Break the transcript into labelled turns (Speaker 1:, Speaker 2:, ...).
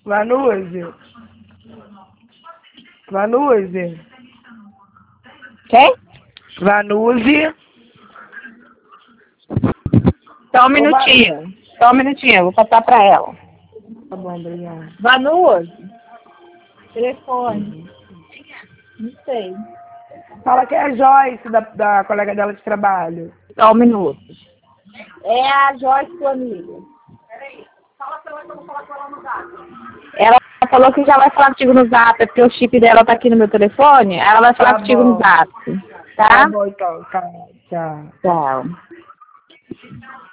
Speaker 1: Vanuse. Vanuse.
Speaker 2: Quem?
Speaker 1: Vanuse.
Speaker 2: Só um minutinho. Só um minutinho, eu vou passar pra ela.
Speaker 1: Tá bom, obrigada.
Speaker 2: Vanusa. Telefone. Não sei.
Speaker 1: Fala que é a Joyce, da colega dela de trabalho.
Speaker 2: Só um minuto. É a Joyce, sua amiga.
Speaker 3: Fala pra ela que eu vou falar com ela no zap.
Speaker 2: Ela falou que já vai falar contigo no zap, é porque o chip dela tá aqui no meu telefone. Ela vai falar contigo no zap. Tá?
Speaker 1: Tá bom, então. Tá. Tchau.
Speaker 2: Tchau.